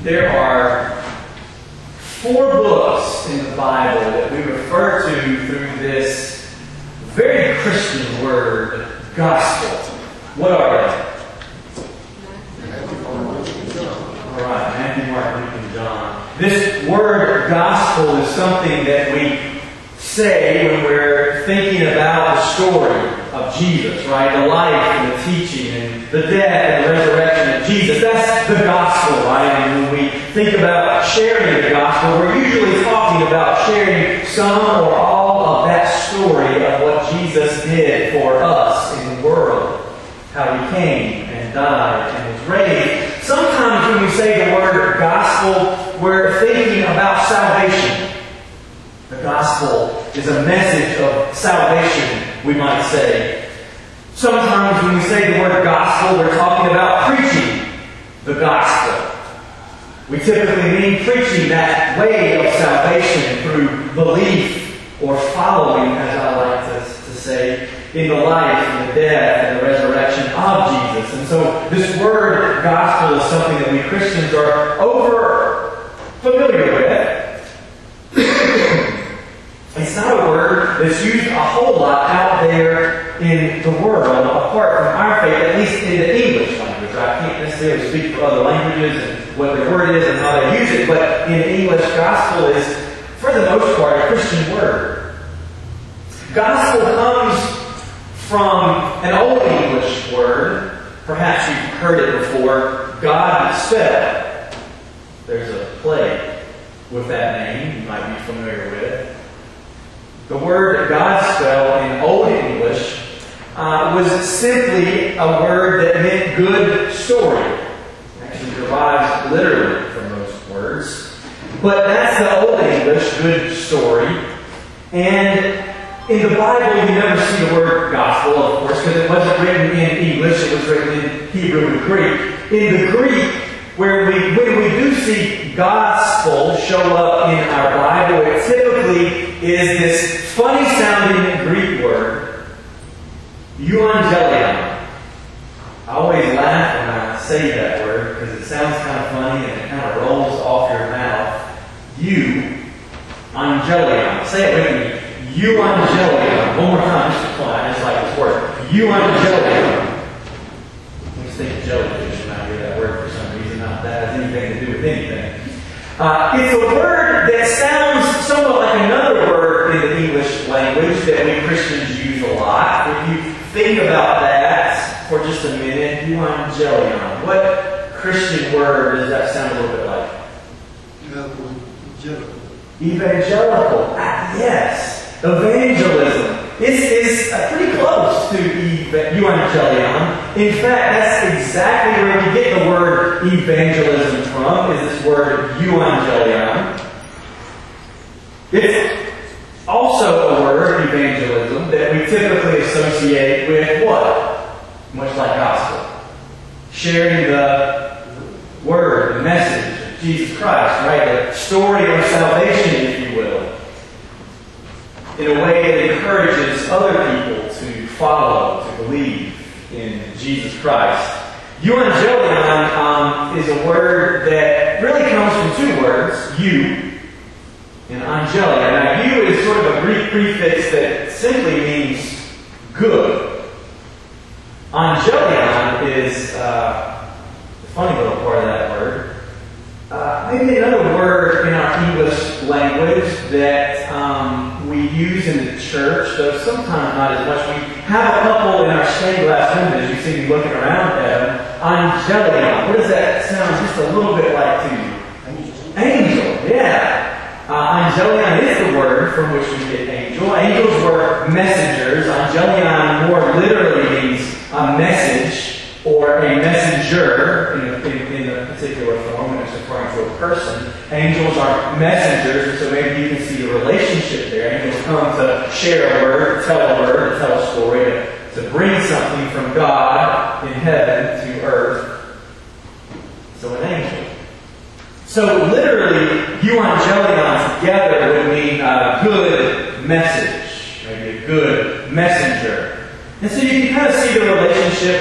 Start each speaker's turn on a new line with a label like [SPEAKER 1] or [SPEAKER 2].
[SPEAKER 1] There are 4 books in the Bible that we refer to through this very Christian word, gospel. What are they? Alright, Matthew, Mark, Luke, and John. This word gospel is something that we say when we're thinking about the story of Jesus, right? The life and the teaching and the death and the resurrection of Jesus. That's the gospel, right? And when we think about sharing the gospel, we're usually talking about sharing some or all of that story of what Jesus did for us in the world. How He came and died and was raised. Sometimes when we say the word gospel, we're thinking about salvation. The gospel is a message of salvation, we might say. Sometimes when we say the word gospel, we're talking about preaching the gospel. We typically mean preaching that way of salvation through belief or following, as I like to say, in the life and the death and the resurrection of Jesus. And so this word gospel is something that we Christians are over familiar with. It's not a word that's used a whole lot out there in the world, apart from our faith, at least in the English language. I can't necessarily speak for other languages and what the word is and how they use it, but in English, gospel is, for the most part, a Christian word. Gospel comes from an Old English word. Perhaps you've heard it before, Godspell. There's a play with that name you might be familiar with. The word Godspell in Old English was simply a word that meant good story. It actually derives literally from those words. But that's the Old English, good story. And in the Bible, you never see the word gospel, of course, because it wasn't written in English, it was written in Hebrew and Greek. In the Greek, when we do see gospel show up in our Bible, it typically is this funny-sounding Greek word, euangelion. I always laugh when I say that word because it sounds kind of funny and it kind of rolls off your mouth. Euangelion. Say it with me. Euangelion. One more time, just for fun. I just like this word. Euangelion. I just think of jellyfish when I hear that word for some reason. Not that has anything to do with anything. It's a word that sounds somewhat like another word in the English language that we Christians use a lot. If you think about that for just a minute, euangelion. What Christian word does that sound a little bit like? Evangelical. Evangelical. Yes. Evangelism. It's pretty close to euangelion. In fact, that's exactly where we get the word evangelism from, is this word euangelion. It's also a word, evangelism, that we typically associate with what? Much like gospel. Sharing the word, the message of Jesus Christ, right? The story of salvation, if you will. In a way that encourages other people to follow, to believe in Jesus Christ. Euangelion is a word that really comes from 2 words, eu and angelion. Now, eu is sort of a Greek prefix that simply means good. Angelion is the funny little part of that word. Maybe another word in our English language that we use in the church, though sometimes not as much. We have a couple in our stained glass windows. You see me looking around at them. Angelion. What does that sound just a little bit like to you? Angel. Yeah. Angelion is the word from which we get angel. Angels were messengers. Angelion more literally means a message or a messenger in a particular form when it's referring to a person. Angels are messengers, so maybe you can see a relationship there. Angels come to share a word, to tell a story, to bring something from God in heaven to earth. So an angel. So literally, euangelion together would mean a good message, maybe a good messenger. And so you can kind of see the relationship